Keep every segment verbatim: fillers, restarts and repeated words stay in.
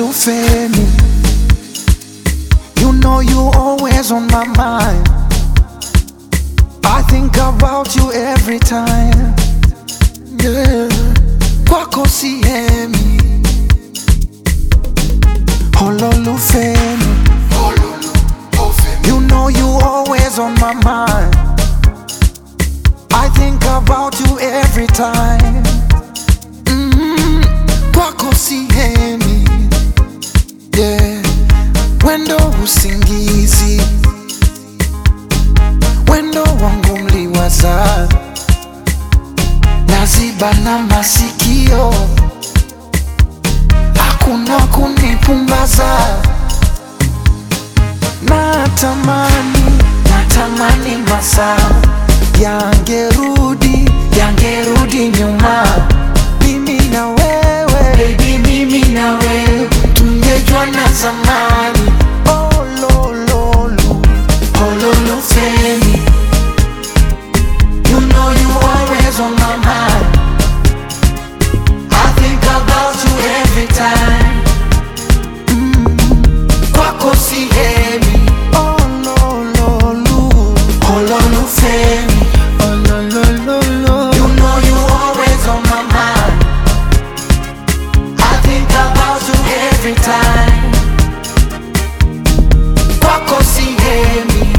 Ololufemi, you know you always on my mind. I think about you every time. Yeah, kwako sihemi. Ololufemi, you know you always on my mind. I think about you every time. Mm, kwako sihemi. Yeah, wendo usingizi, wendo wangu mliwaza, naziba na masikio, hakuna kunipumbaza. Natamani, natamani masaa yangerudi, yangerudi nyuma. Mimi na wewe, baby, mimi na wewe tungejuana zamani. Oh lo lo lo, Ololufemi, you know you always on my mind. I think about you every time. Mm, kwako sihemi. Oh lo lo lo, Ololufemi, oh lo lo lo lo, you know you always on my mind. I think about you every time. Kwako sihemi.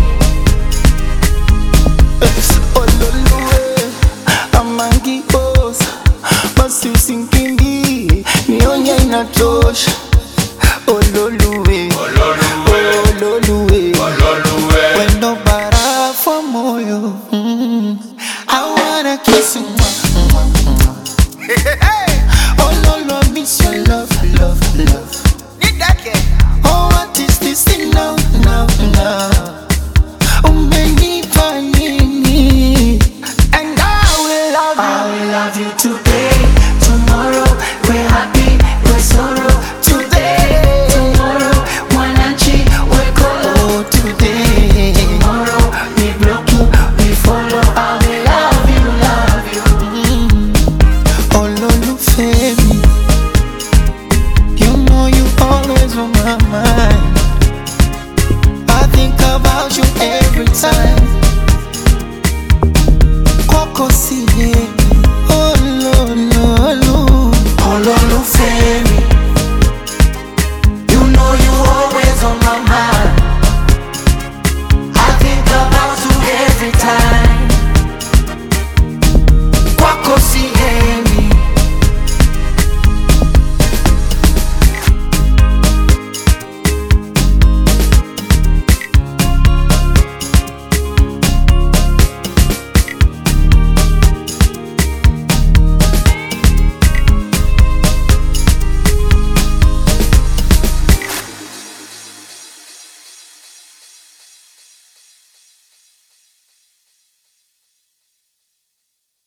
Ololue, amangi boss, basi usinkimbi, nionye inatosha. Ololu